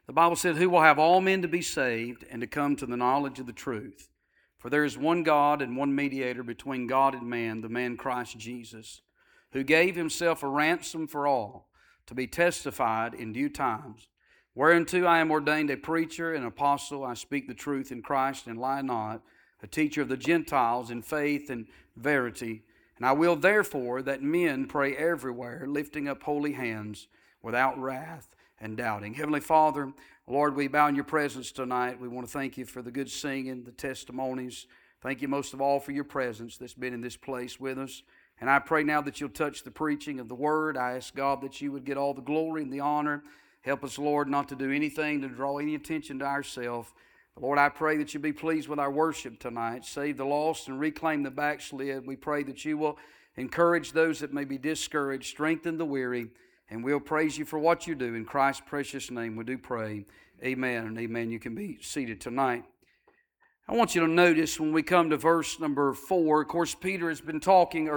The Bible said, who will have all men to be saved and to come to the knowledge of the truth. For there is one God and one mediator between God and man, the man Christ Jesus, who gave himself a ransom for all, to be testified in due times. Whereunto I am ordained a preacher and apostle. I speak the truth in Christ and lie not, a teacher of the Gentiles in faith and verity. And I will therefore that men pray everywhere, lifting up holy hands, without wrath and doubting. Heavenly Father, Lord, we bow in your presence tonight. We want to thank you for the good singing, the testimonies. Thank you most of all for your presence that's been in this place with us. And I pray now that you'll touch the preaching of the word. I ask God that you would get all the glory and the honor. Help us, Lord, not to do anything to draw any attention to ourselves. Lord, I pray that you be pleased with our worship tonight. Save the lost and reclaim the backslid. We pray that you will encourage those that may be discouraged, strengthen the weary, and we'll praise you for what you do. In Christ's precious name we do pray. Amen and amen. You can be seated tonight. I want you to notice when we come to verse number 4, of course, Paul has been talking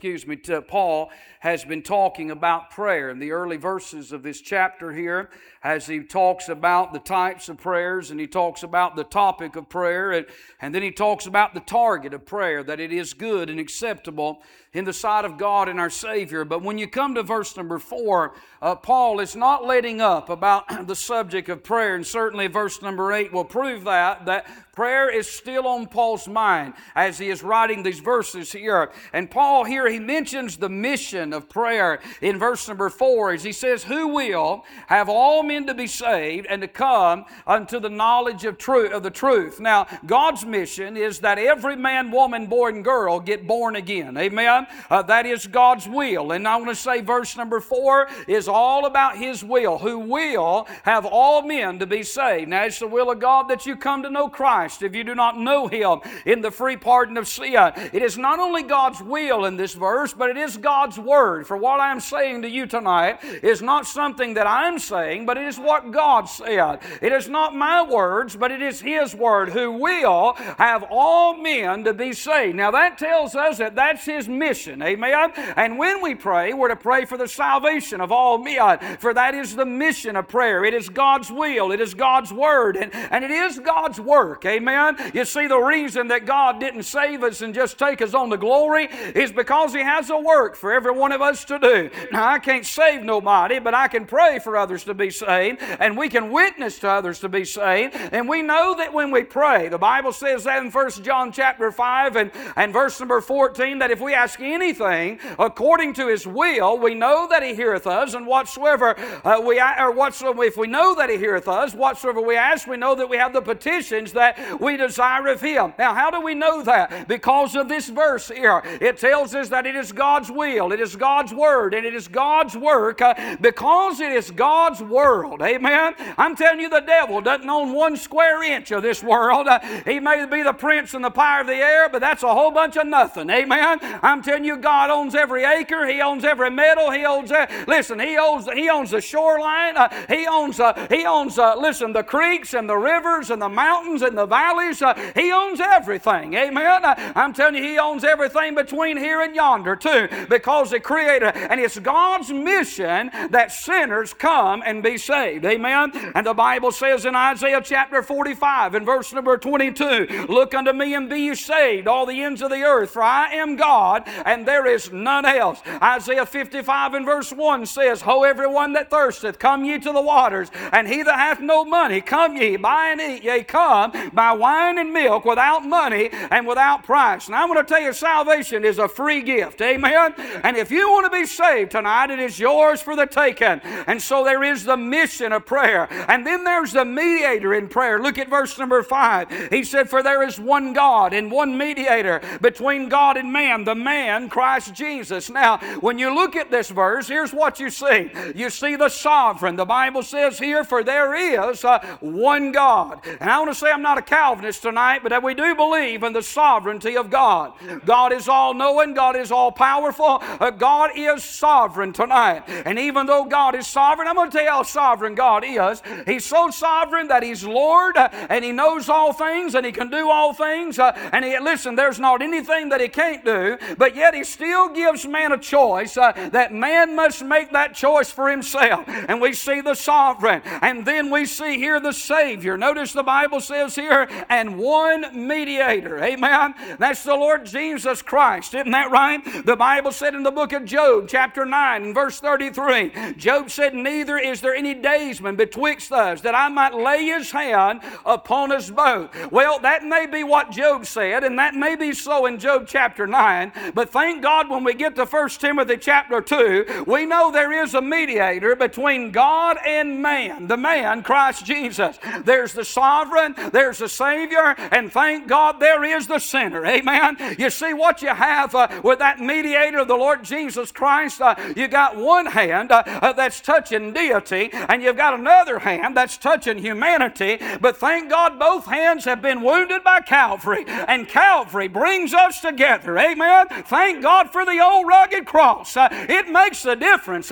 about prayer in the early verses of this chapter here, as he talks about the types of prayers, and he talks about the topic of prayer, and then he talks about the target of prayer, that it is good and acceptable in the sight of God and our Savior. But when you come to verse number 4, Paul is not letting up about the subject of prayer, and certainly verse number 8 will prove that prayer is still on Paul's mind as he is writing these verses here. And Paul here, he mentions the mission of prayer in verse number 4 as he says, who will have all men to be saved and to come unto the knowledge of the truth. Now, God's mission is that every man, woman, boy, and girl get born again. Amen? That is God's will. And I want to say verse number 4 is all about His will, who will have all men to be saved. Now, it's the will of God that you come to know Christ if you do not know Him in the free pardon of sin. It is not only God's will in this verse, but it is God's word. For what I am saying to you tonight is not something that I'm saying, but it is what God said. It is not my words, but it is His word, who will have all men to be saved. Now that tells us that that's His mission. Amen? And when we pray, we're to pray for the salvation of all men, for that is the mission of prayer. It is God's will. It is God's word. And it is God's work. Amen? You see, the reason that God didn't save us and just take us on to glory is because He has a work for every one of us to do. Now, I can't save nobody, but I can pray for others to be saved, and we can witness to others to be saved. And we know that when we pray, the Bible says that in 1 John chapter 5 and verse number 14, that if we ask anything according to His will, we know that He heareth us, and if we know that He heareth us, whatsoever we ask, we know that we have the petitions that we desire of Him. Now, how do we know that? Because of this verse here. It tells us that it is God's will, it is God's word, and it is God's work because it is God's world. Amen? I'm telling you, the devil doesn't own 1 square inch of this world. He may be the prince and the power of the air, but that's a whole bunch of nothing. Amen? I'm telling you, God owns every acre. He owns every meadow. He owns He owns the shoreline. He owns the creeks and the rivers and the mountains and the valleys. He owns everything. Amen? I'm telling you, He owns everything between here and yonder too, because the Creator. And it's God's mission that sinners come and be saved. Amen? And the Bible says in Isaiah chapter 45 and verse number 22, look unto me and be ye saved, all the ends of the earth, for I am God and there is none else. Isaiah 55 and verse 1 says, ho, everyone that thirsteth, come ye to the waters, and he that hath no money, come ye, buy and eat. Yea, come, buy wine and milk without money and without price. And I'm going to tell you, salvation is a free gift. Amen? And if you want to be saved tonight, it is yours for the taking. And so there is the mission of prayer. And then there's the mediator in prayer. Look at verse number 5. He said, for there is one God and one mediator between God and man, the man Christ Jesus. Now, when you look at this verse, here's what you see. You see the sovereign. The Bible says here, for there is one God. And I want to say I'm not a Calvinists tonight, but we do believe in the sovereignty of God. God is all-knowing. God is all-powerful. God is sovereign tonight. And even though God is sovereign, I'm going to tell you how sovereign God is. He's so sovereign that He's Lord, and He knows all things, and He can do all things. Listen, there's not anything that He can't do, but yet He still gives man a choice, that man must make that choice for himself. And we see the sovereign, and then we see here the Savior. Notice the Bible says here, and one mediator. Amen. That's the Lord Jesus Christ. Isn't that right? The Bible said in the book of Job, chapter 9, and verse 33, Job said, neither is there any daysman betwixt us, that I might lay his hand upon us both. Well, that may be what Job said, and that may be so in Job chapter 9, but thank God when we get to 1 Timothy chapter 2, we know there is a mediator between God and man, the man, Christ Jesus. There's the sovereign, there's the Savior, and thank God there is the sinner. Amen. You see what you have with that mediator, the Lord Jesus Christ. You got one hand that's touching deity, and you've got another hand that's touching humanity. But thank God both hands have been wounded by Calvary, and Calvary brings us together. Amen. Thank God for the old rugged cross. It makes a difference.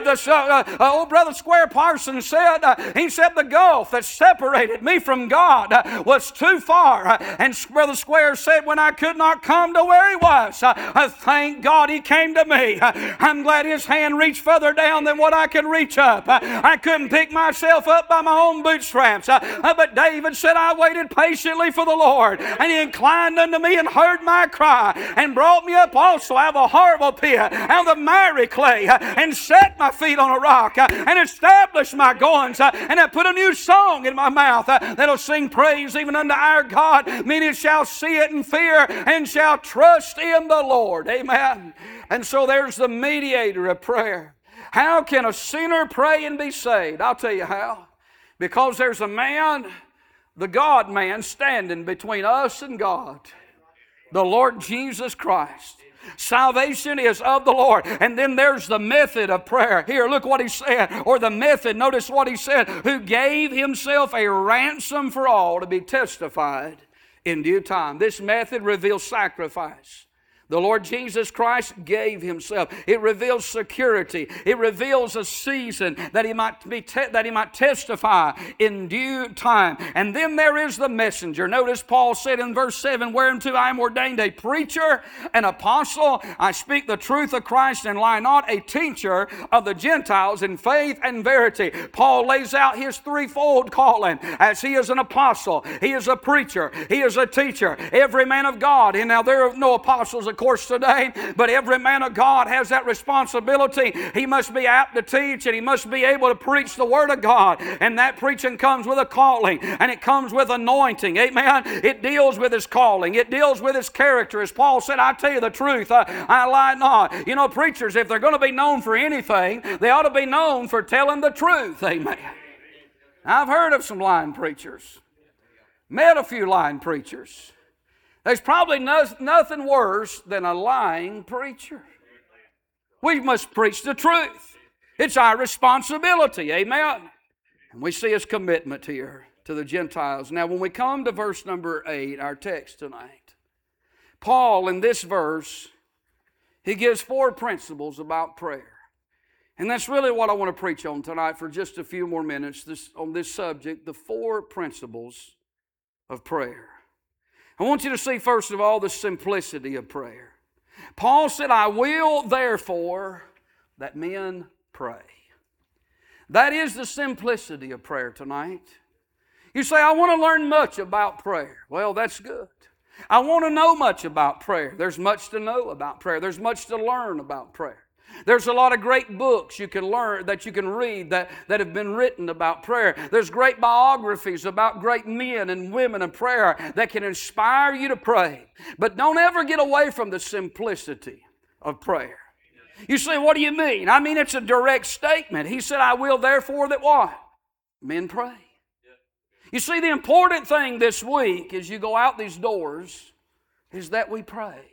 Old Brother Square Parsons said, he said the gulf that separated me from God was too far. And Brother Square said, when I could not come to where he was, thank God he came to me. I'm glad his hand reached further down than what I could reach up. I couldn't pick myself up by my own bootstraps. But David said, I waited patiently for the Lord, and He inclined unto me and heard my cry, and brought me up also out of a horrible pit, out of the miry clay, and set my feet on a rock, and established my goings, and I put a new song in my mouth that'll sing praise even unto our God. Many shall see it and fear, and shall trust in the Lord. Amen. And so there's the mediator of prayer. How can a sinner pray and be saved? I'll tell you how. Because there's a man, the God-man, standing between us and God, the Lord Jesus Christ. Salvation is of the Lord. And then there's the method of prayer. Here, look what he said. Or the method, notice what he said. Who gave himself a ransom for all to be testified in due time. This method reveals sacrifice. The Lord Jesus Christ gave Himself. It reveals security. It reveals a season that He might testify in due time. And then there is the messenger. Notice Paul said in verse 7, whereunto I am ordained a preacher, an apostle. I speak the truth of Christ and lie not, a teacher of the Gentiles in faith and verity. Paul lays out his threefold calling as he is an apostle, he is a preacher, he is a teacher. Every man of God, and now there are no apostles of course today, but every man of God has that responsibility. He must be apt to teach, and he must be able to preach the Word of God. And that preaching comes with a calling, and it comes with anointing. Amen. It deals with his calling. It deals with his character. As Paul said, I tell you the truth, I lie not. You know, preachers, if they're going to be known for anything, they ought to be known for telling the truth. Amen. I've heard of some lying preachers. Met a few lying preachers. There's probably nothing worse than a lying preacher. We must preach the truth. It's our responsibility. Amen. And we see His commitment here to the Gentiles. Now, when we come to verse number 8, our text tonight, Paul in this verse, he gives 4 principles about prayer. And that's really what I want to preach on tonight for just a few more minutes on this subject, the 4 principles of prayer. I want you to see, first of all, the simplicity of prayer. Paul said, I will therefore that men pray. That is the simplicity of prayer tonight. You say, I want to learn much about prayer. Well, that's good. I want to know much about prayer. There's much to know about prayer. There's much to learn about prayer. There's a lot of great books you can learn, that you can read that have been written about prayer. There's great biographies about great men and women of prayer that can inspire you to pray. But don't ever get away from the simplicity of prayer. You say, what do you mean? I mean, it's a direct statement. He said, I will therefore that what? Men pray. You see, the important thing this week as you go out these doors is that we pray.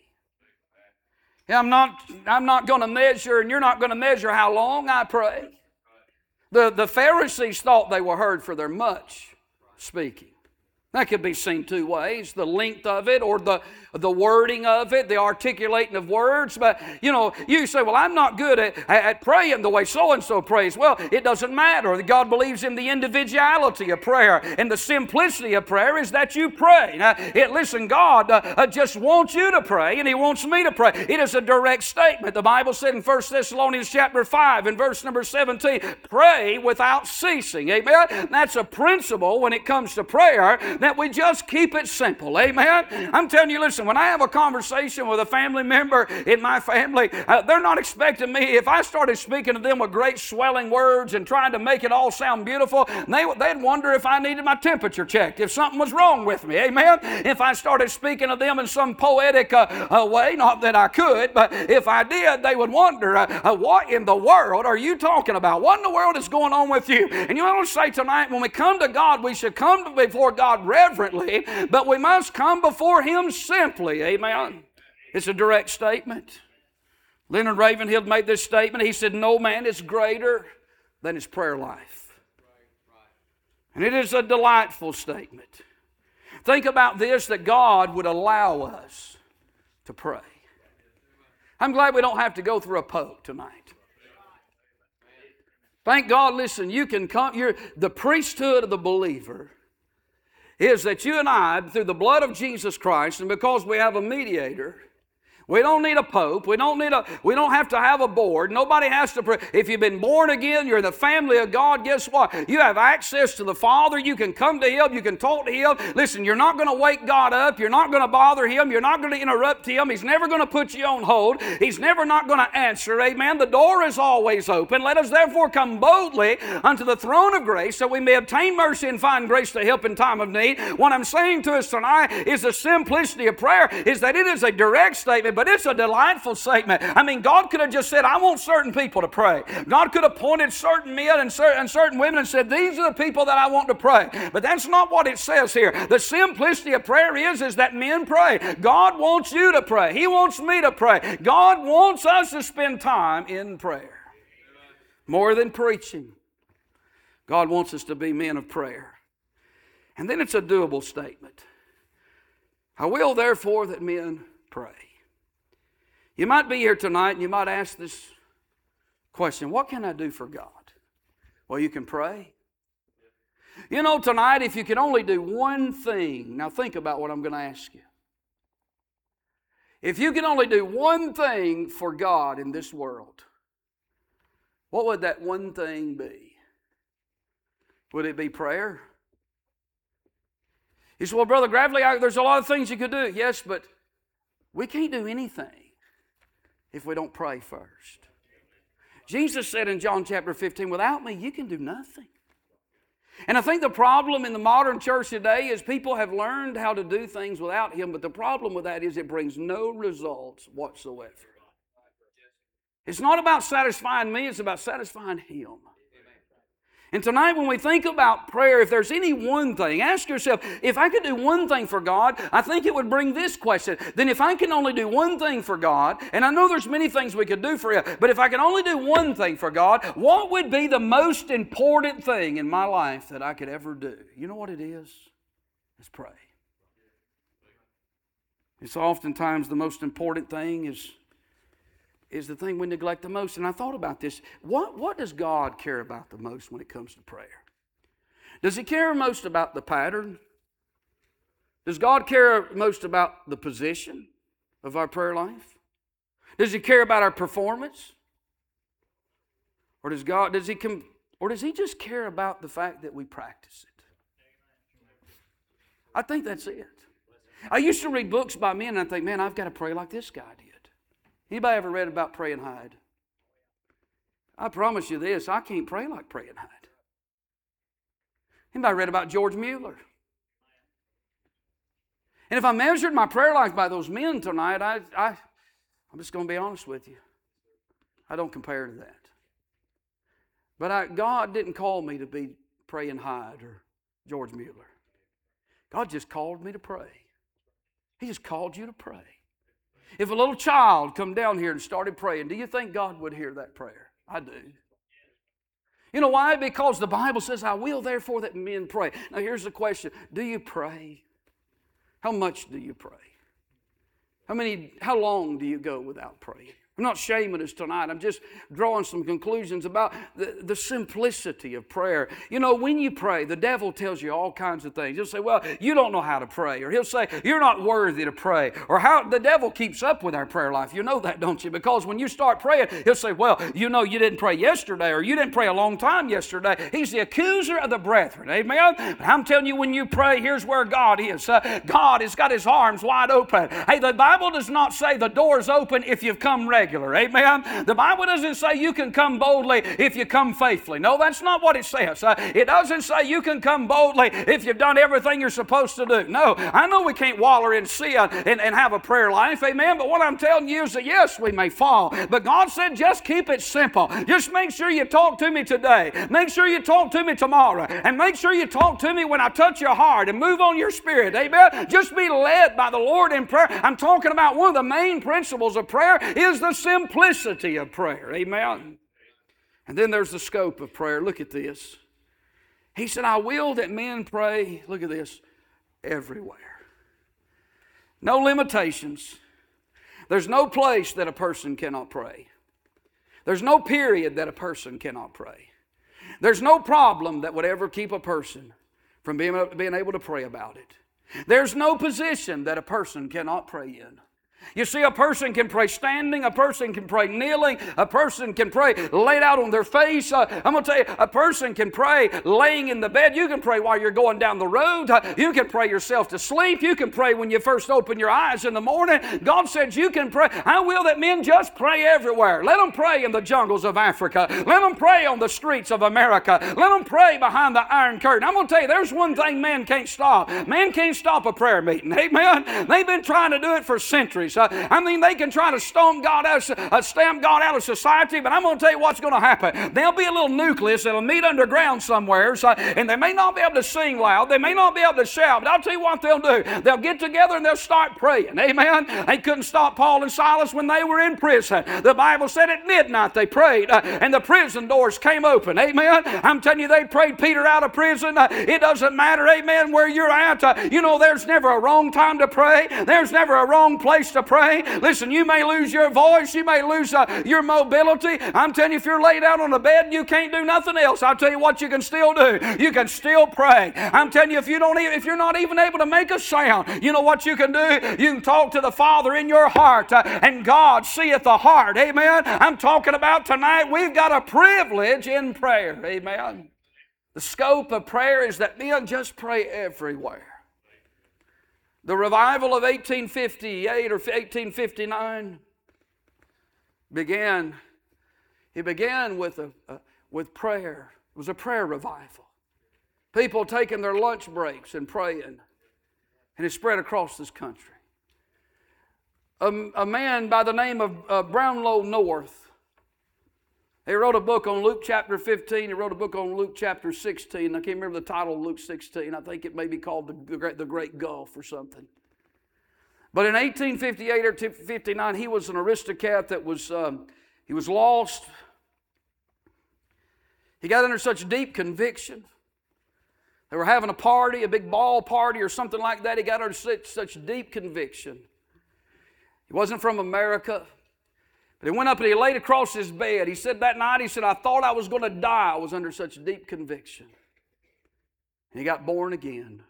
I'm not going to measure, and you're not going to measure how long I pray. The Pharisees thought they were heard for their much speaking. That could be seen two ways, the length of it or the wording of it, the articulating of words. But, you say, well, I'm not good at praying the way so-and-so prays. Well, it doesn't matter. God believes in the individuality of prayer, and the simplicity of prayer is that you pray. Now, listen, God just wants you to pray, and He wants me to pray. It is a direct statement. The Bible said in 1 Thessalonians chapter 5 and verse number 17, pray without ceasing. Amen? That's a principle when it comes to prayer, that we just keep it simple. Amen? I'm telling you, listen, when I have a conversation with a family member in my family, they're not expecting me, if I started speaking to them with great swelling words and trying to make it all sound beautiful, they'd wonder if I needed my temperature checked, if something was wrong with me. Amen? If I started speaking to them in some poetic way, not that I could, but if I did, they would wonder, what in the world are you talking about? What in the world is going on with you? And I want to say tonight, when we come to God, we should come before God reverently, but we must come before Him simply. Amen. It's a direct statement. Leonard Ravenhill made this statement. He said, no man is greater than his prayer life. And it is a delightful statement. Think about this, that God would allow us to pray. I'm glad we don't have to go through a pope tonight. Thank God, listen, you can come, the priesthood of the believer is that you and I, through the blood of Jesus Christ, and because we have a mediator, we don't need a pope. We don't have to have a board. Nobody has to pray. If you've been born again, you're in the family of God, guess what? You have access to the Father. You can come to Him. You can talk to Him. Listen, you're not going to wake God up. You're not going to bother Him. You're not going to interrupt Him. He's never going to put you on hold. He's never not going to answer. Amen. The door is always open. Let us therefore come boldly unto the throne of grace, so we may obtain mercy and find grace to help in time of need. What I'm saying to us tonight is the simplicity of prayer is that it is a direct statement, but it's a delightful statement. I mean, God could have just said, I want certain people to pray. God could have pointed certain men and certain women and said, these are the people that I want to pray. But that's not what it says here. The simplicity of prayer is that men pray. God wants you to pray. He wants me to pray. God wants us to spend time in prayer. More than preaching. God wants us to be men of prayer. And then it's a doable statement. I will therefore that men pray. You might be here tonight and you might ask this question, what can I do for God? Well, you can pray. Tonight, if you can only do one thing, now think about what I'm going to ask you. If you can only do one thing for God in this world, what would that one thing be? Would it be prayer? You say, well, Brother Gravely, there's a lot of things you could do. Yes, but we can't do anything if we don't pray first. Jesus said in John chapter 15, without me, you can do nothing. And I think the problem in the modern church today is people have learned how to do things without Him, but the problem with that is it brings no results whatsoever. It's not about satisfying me, it's about satisfying Him. And tonight when we think about prayer, if there's any one thing, ask yourself, if I could do one thing for God, I think it would bring this question. Then if I can only do one thing for God, and I know there's many things we could do for Him, but if I can only do one thing for God, what would be the most important thing in my life that I could ever do? You know what it is? It's pray. It's oftentimes the most important thing is the thing we neglect the most. And I thought about this. What does God care about the most when it comes to prayer? Does He care most about the pattern? Does God care most about the position of our prayer life? Does He care about our performance? Or does He just care about the fact that we practice it? I think that's it. I used to read books by men and I think, man, I've got to pray like this guy did. Anybody ever read about Pray and Hide? I promise you this, I can't pray like Pray and Hide. Anybody read about George Mueller? And if I measured my prayer life by those men tonight, I'm just going to be honest with you. I don't compare to that. But God didn't call me to be Pray and Hide or George Mueller. God just called me to pray. He just called you to pray. If a little child come down here and started praying, do you think God would hear that prayer? I do. You know why? Because the Bible says, I will therefore that men pray. Now here's the question. Do you pray? How much do you pray? How long do you go without praying? I'm not shaming us tonight. I'm just drawing some conclusions about the simplicity of prayer. You know, when you pray, the devil tells you all kinds of things. He'll say, well, you don't know how to pray. Or he'll say, you're not worthy to pray. Or how the devil keeps up with our prayer life. You know that, don't you? Because when you start praying, he'll say, well, you know you didn't pray yesterday, or you didn't pray a long time yesterday. He's the accuser of the brethren. Amen? But I'm telling you, when you pray, here's where God is. God has got His arms wide open. Hey, the Bible does not say the door's open if you've come regular. Amen. The Bible doesn't say you can come boldly if you come faithfully. No, that's not what it says. It doesn't say you can come boldly if you've done everything you're supposed to do. No, I know we can't waller in sin and have a prayer life. Amen. But what I'm telling you is that yes, we may fall. But God said just keep it simple. Just make sure you talk to me today. Make sure you talk to me tomorrow. And make sure you talk to me when I touch your heart and move on your spirit. Amen. Just be led by the Lord in prayer. I'm talking about one of the main principles of prayer is the simplicity of prayer. Amen. And then there's the scope of prayer. Look at this. He said, I will that men pray, look at this, everywhere. No limitations. There's no place that a person cannot pray. There's no period that a person cannot pray. There's no problem that would ever keep a person from being able to pray about it. There's no position that a person cannot pray in. You see, a person can pray standing, a person can pray kneeling, a person can pray laid out on their face. I'm going to tell you, a person can pray laying in the bed. You can pray while you're going down the road. You can pray yourself to sleep. You can pray when you first open your eyes in the morning. God said you can pray. I will that men just pray everywhere. Let them pray in the jungles of Africa. Let them pray on the streets of America. Let them pray behind the Iron Curtain. I'm going to tell you, there's one thing man can't stop. Man can't stop a prayer meeting. Amen? They've been trying to do it for centuries. I mean, they can try to stamp God out of society, but I'm going to tell you what's going to happen. There'll be a little nucleus that'll meet underground somewhere, and they may not be able to sing loud. They may not be able to shout, but I'll tell you what they'll do. They'll get together and they'll start praying. Amen? They couldn't stop Paul and Silas when they were in prison. The Bible said at midnight they prayed, and the prison doors came open. Amen? I'm telling you, they prayed Peter out of prison. It doesn't matter, amen, where you're at. You know, there's never a wrong time to pray. There's never a wrong place to pray. Listen, you may lose your voice. You may lose your mobility. I'm telling you, if you're laid out on a bed and you can't do nothing else, I'll tell you what you can still do. You can still pray. I'm telling you, if you're not even able to make a sound, you know what you can do? You can talk to the Father in your heart, and God seeth the heart. Amen? I'm talking about tonight, we've got a privilege in prayer. Amen? The scope of prayer is that men just pray everywhere. The revival of 1858 or 1859 began with prayer. It was a prayer revival. People taking their lunch breaks and praying. And it spread across this country. A man by the name of Brownlow North, he wrote a book on Luke chapter 15. He wrote a book on Luke chapter 16. I can't remember the title of Luke 16. I think it may be called The Great Gulf or something. But in 1858 or 59, he was an aristocrat that he was lost. He got under such deep conviction. They were having a party, a big ball party or something like that. He got under such deep conviction. He wasn't from America. But he went up and he laid across his bed. He said that night, I thought I was going to die. I was under such deep conviction. And he got born again.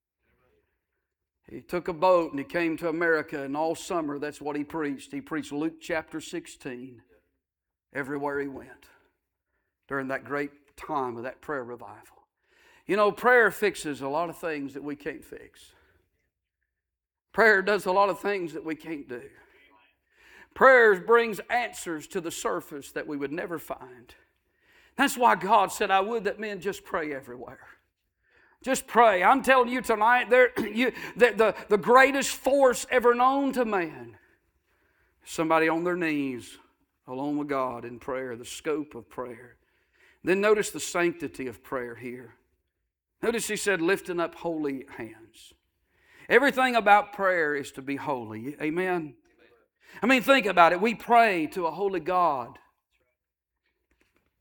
He took a boat and he came to America, and all summer that's what he preached. He preached Luke chapter 16 everywhere he went during that great time of that prayer revival. You know, prayer fixes a lot of things that we can't fix. Prayer does a lot of things that we can't do. Prayer brings answers to the surface that we would never find. That's why God said, I would that men just pray everywhere. Just pray. I'm telling you tonight, the greatest force ever known to man. Somebody on their knees, alone with God in prayer, the scope of prayer. Then notice the sanctity of prayer here. Notice he said, lifting up holy hands. Everything about prayer is to be holy. Amen? I mean, think about it. We pray to a holy God.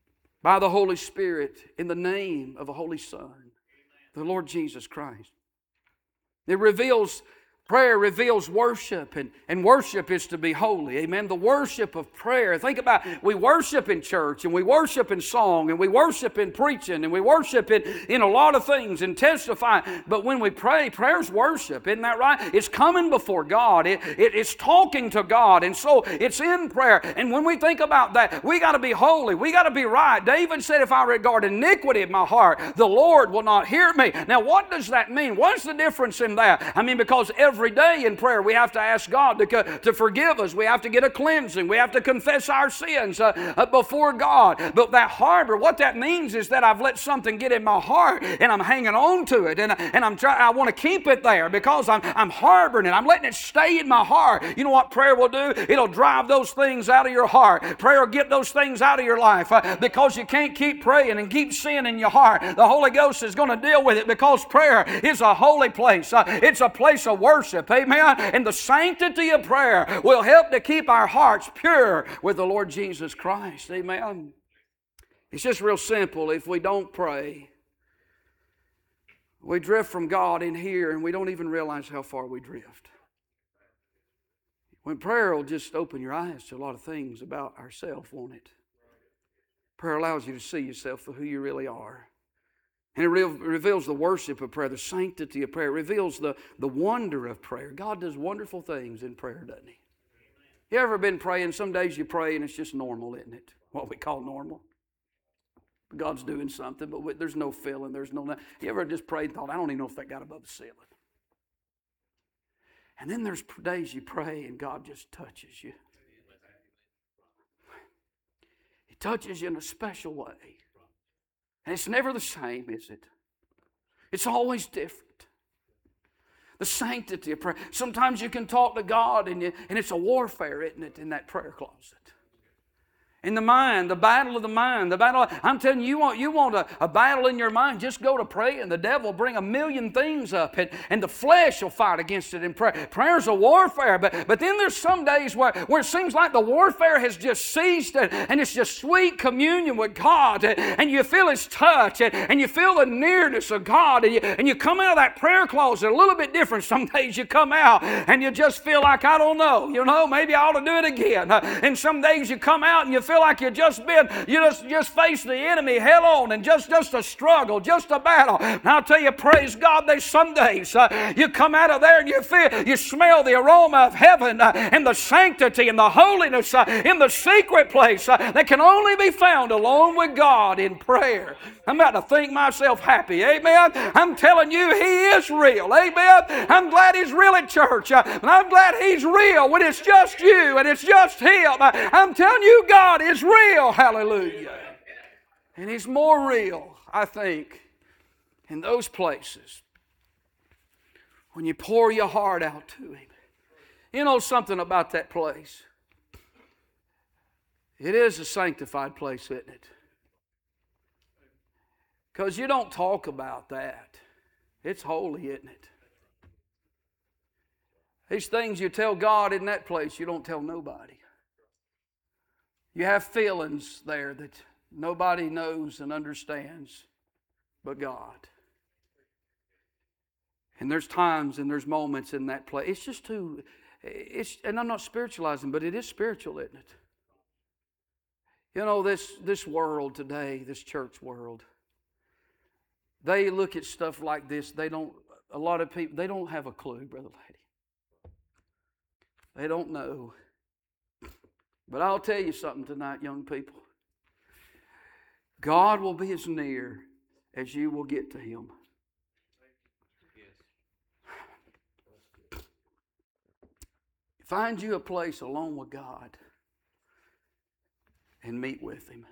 by the Holy Spirit in the name of the Holy Son, the Lord Jesus Christ. It reveals, prayer reveals worship, and worship is to be holy. Amen. The worship of prayer. Think about it. We worship in church, and we worship in song, and we worship in preaching, and we worship in a lot of things and testify. But when we pray, prayer's worship. Isn't that right? It's coming before God. It's talking to God. And so it's in prayer. And when we think about that, we got to be holy. We got to be right. David said, if I regard iniquity in my heart, the Lord will not hear me. Now, what does that mean? What's the difference in that? I mean, because every day in prayer we have to ask God to forgive us. We have to get a cleansing. We have to confess our sins before God. But that harbor, what that means is that I've let something get in my heart and I'm hanging on to it, and I want to keep it there because I'm harboring it. I'm letting it stay in my heart. You know what prayer will do? It'll drive those things out of your heart. Prayer will get those things out of your life because you can't keep praying and keep sin in your heart. The Holy Ghost is going to deal with it because prayer is a holy place. It's a place of worship. Amen. And the sanctity of prayer will help to keep our hearts pure with the Lord Jesus Christ. Amen. It's just real simple. If we don't pray, we drift from God in here and we don't even realize how far we drift. When prayer will just open your eyes to a lot of things about ourselves, won't it? Prayer allows you to see yourself for who you really are. And it reveals the worship of prayer, the sanctity of prayer. It reveals the wonder of prayer. God does wonderful things in prayer, doesn't He? You ever been praying? Some days you pray and it's just normal, isn't it? What we call normal. God's doing something, but there's no feeling. There's no. You ever just prayed and thought, I don't even know if that got above the ceiling? And then there's days you pray and God just touches you. He touches you in a special way. And it's never the same, is it? It's always different. The sanctity of prayer. Sometimes you can talk to God and it's a warfare, isn't it, in that prayer closet. In the mind, the battle of the mind, I'm telling you, you want a battle in your mind, just go to pray and the devil will bring a million things up and the flesh will fight against it in prayer. Prayer's a warfare, but then there's some days where it seems like the warfare has just ceased and it's just sweet communion with God and you feel His touch and you feel the nearness of God and you come out of that prayer closet a little bit different. Some days you come out and you just feel like, I don't know, maybe I ought to do it again. And some days you come out and you feel like you just faced the enemy head on and just a struggle, just a battle. And I'll tell you, praise God, there's some days you come out of there and you smell the aroma of heaven and the sanctity and the holiness in the secret place that can only be found alone with God in prayer. I'm about to think myself happy. Amen. I'm telling you, He is real. Amen. I'm glad He's real at church. And I'm glad He's real when it's just you and it's just Him. I'm telling you, God is real. Hallelujah. And He's more real, I think, in those places when you pour your heart out to Him. You know something about that place? It is a sanctified place, isn't it? Because you don't talk about that. It's holy, isn't it? These things you tell God in that place, you don't tell nobody. You have feelings there that nobody knows and understands but God. And there's times and there's moments in that place. It's just and I'm not spiritualizing, but it is spiritual, isn't it? You know, this world today, this church world, they look at stuff like this. A lot of people, they don't have a clue, Brother Lady. They don't know. But I'll tell you something tonight, young people. God will be as near as you will get to Him. Find you a place alone with God and meet with Him.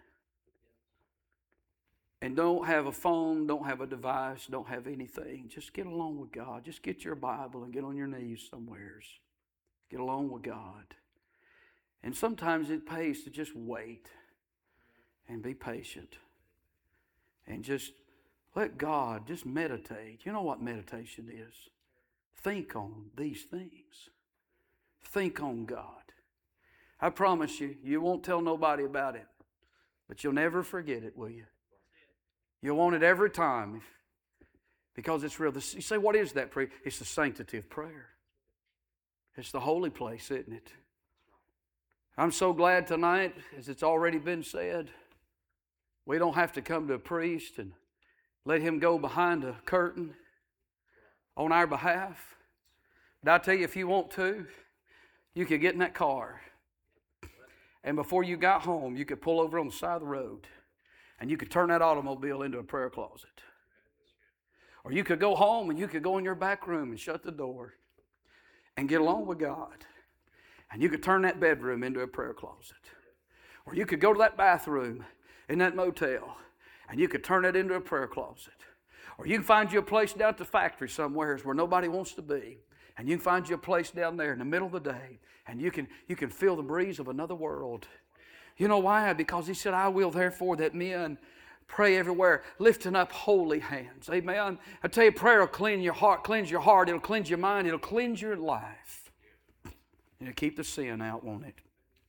And don't have a phone, don't have a device, don't have anything. Just get along with God. Just get your Bible and get on your knees somewheres. Get along with God. And sometimes it pays to just wait and be patient. And just let God, just meditate. You know what meditation is? Think on these things. Think on God. I promise you, you won't tell nobody about it. But you'll never forget it, will you? You'll want it every time because it's real. You say, what is that prayer? It's the sanctity of prayer. It's the holy place, isn't it? I'm so glad tonight, as it's already been said, we don't have to come to a priest and let him go behind a curtain on our behalf. But I tell you, if you want to, you could get in that car, and before you got home, you could pull over on the side of the road, and you could turn that automobile into a prayer closet. Or you could go home and you could go in your back room and shut the door and get along with God. And you could turn that bedroom into a prayer closet. Or you could go to that bathroom in that motel and you could turn it into a prayer closet. Or you can find you a place down at the factory somewhere where nobody wants to be. And you can find you a place down there in the middle of the day and you can feel the breeze of another world. You know why? Because He said, I will therefore that men pray everywhere, lifting up holy hands. Amen. I tell you, prayer will cleanse your heart, it'll cleanse your mind, it'll cleanse your life. And it'll keep the sin out, won't it?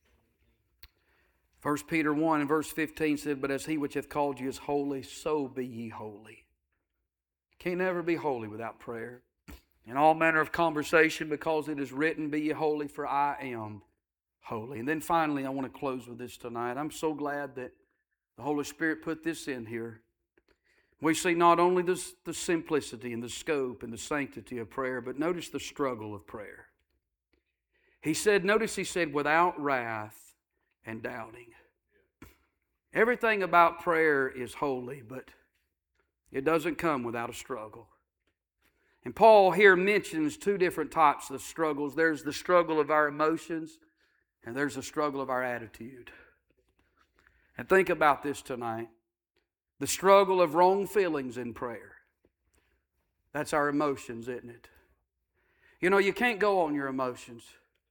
1 Peter 1 and verse 15 said, but as He which hath called you is holy, so be ye holy. Can't never be holy without prayer. In all manner of conversation, because it is written, be ye holy, for I am holy. And then finally, I want to close with this tonight. I'm so glad that the Holy Spirit put this in here. We see not only the simplicity and the scope and the sanctity of prayer, but notice the struggle of prayer. He said, without wrath and doubting. Everything about prayer is holy, but it doesn't come without a struggle. And Paul here mentions two different types of struggles. There's the struggle of our emotions, and there's the struggle of our attitude. And think about this tonight. The struggle of wrong feelings in prayer. That's our emotions, isn't it? You know, you can't go on your emotions.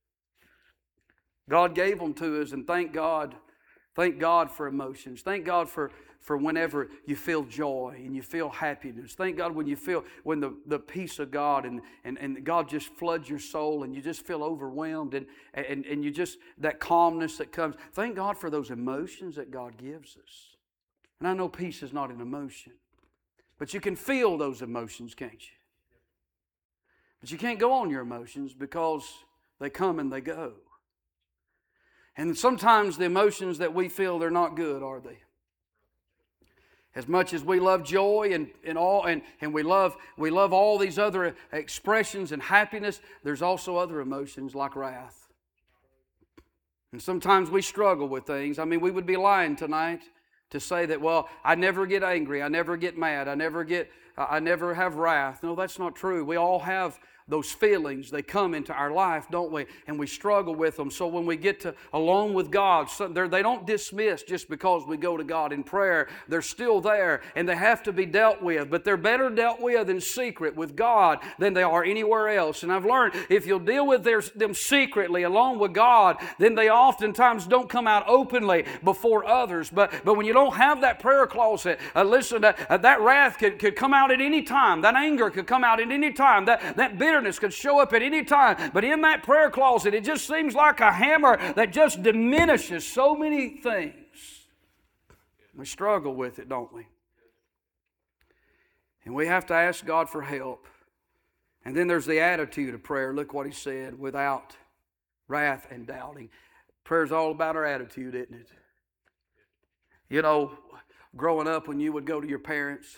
God gave them to us, and thank God for emotions. Thank God for whenever you feel joy and you feel happiness. Thank God when the peace of God and God just floods your soul and you just feel overwhelmed and you just, that calmness that comes. Thank God for those emotions that God gives us. And I know peace is not an emotion, but you can feel those emotions, can't you? But you can't go on your emotions because they come and they go. And sometimes the emotions that we feel, they're not good, are they? As much as we love joy and we love all these other expressions and happiness, there's also other emotions like wrath. And sometimes we struggle with things. I mean, we would be lying tonight to say that, well, I never get angry, I never get mad, I never have wrath. No, that's not true. We all have those feelings. They come into our life, don't we? And we struggle with them. So when we get to alone with God, they don't dismiss just because we go to God in prayer. They're still there, and they have to be dealt with. But they're better dealt with in secret with God than they are anywhere else. And I've learned if you'll deal with them secretly alone with God, then they oftentimes don't come out openly before others. But when you don't have that prayer closet, listen, that wrath could come out at any time. That anger could come out at any time. That bitterness could show up at any time. But in that prayer closet, it just seems like a hammer that just diminishes so many things. We struggle with it, don't we? And we have to ask God for help. And then there's the attitude of prayer. Look what He said, without wrath and doubting. Prayer's all about our attitude, isn't it? You know, growing up when you would go to your parents,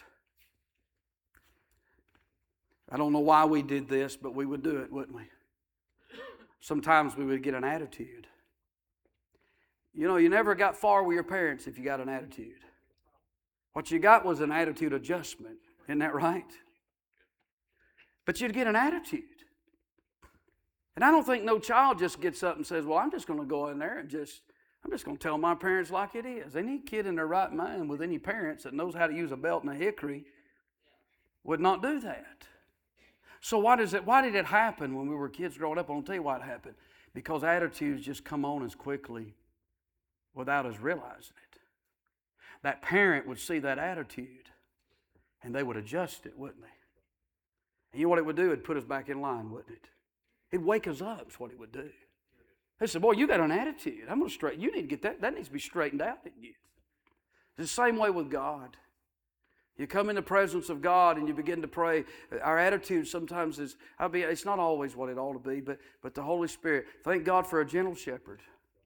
I don't know why we did this, but we would do it, wouldn't we? Sometimes we would get an attitude. You know, you never got far with your parents if you got an attitude. What you got was an attitude adjustment. Isn't that right? But you'd get an attitude. And I don't think no child just gets up and says, well, I'm just going to go in there and I'm just going to tell my parents like it is. Any kid in their right mind with any parents that knows how to use a belt and a hickory would not do that. So why did it happen when we were kids growing up? I'll tell you why it happened. Because attitudes just come on as quickly without us realizing it. That parent would see that attitude and they would adjust it, wouldn't they? And you know what it would do? It'd put us back in line, wouldn't it? It'd wake us up is what it would do. They said, boy, you got an attitude. I'm going to straighten. You need to get that. That needs to be straightened out in you. It's the same way with God. You come in the presence of God and you begin to pray. Our attitude sometimes is, it's not always what it ought to be, but the Holy Spirit. Thank God for a gentle shepherd.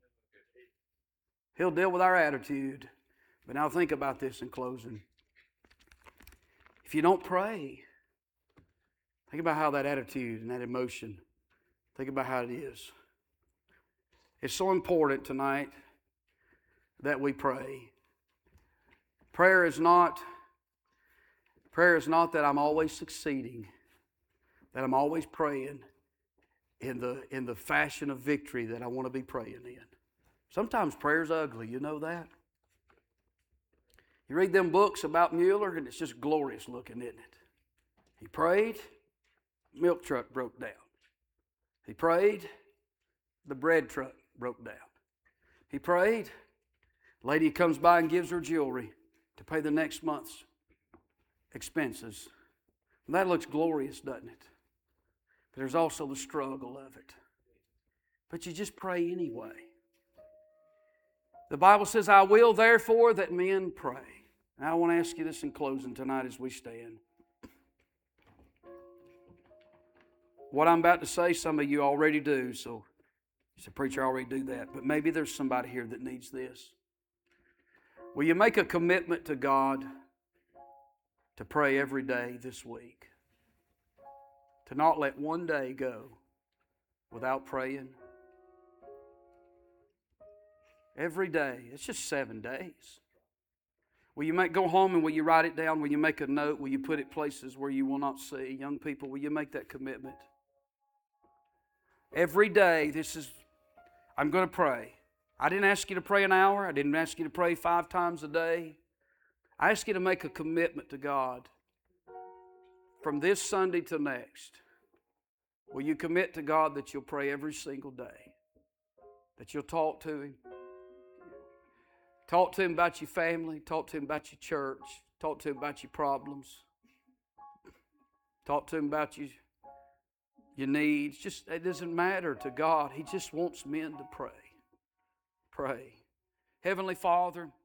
He'll deal with our attitude. But now think about this in closing. If you don't pray, think about how that attitude and that emotion, think about how it is. It's so important tonight that we pray. Prayer is not that I'm always succeeding, that I'm always praying in the fashion of victory that I want to be praying in. Sometimes prayer's ugly, you know that? You read them books about Mueller and it's just glorious looking, isn't it? He prayed, milk truck broke down. He prayed, the bread truck broke down. He prayed, lady comes by and gives her jewelry to pay the next month's expenses. And that looks glorious, doesn't it? But there's also the struggle of it. But you just pray anyway. The Bible says, I will therefore that men pray. Now I want to ask you this in closing tonight as we stand. What I'm about to say, some of you already do, so you say, preacher, I already do that. But maybe there's somebody here that needs this. Will you make a commitment to God to pray every day this week? To not let one day go without praying? Every day. It's just 7 days. Will you go home and will you write it down? Will you make a note? Will you put it places where you will not see? Young people, will you make that commitment? Every day, I'm going to pray. I didn't ask you to pray an hour. I didn't ask you to pray 5 times a day. I ask you to make a commitment to God. From this Sunday to next, will you commit to God that you'll pray every single day? That you'll talk to Him? Talk to Him about your family. Talk to Him about your church. Talk to Him about your problems. Talk to Him about your needs. It doesn't matter to God. He just wants men to pray. Pray. Heavenly Father,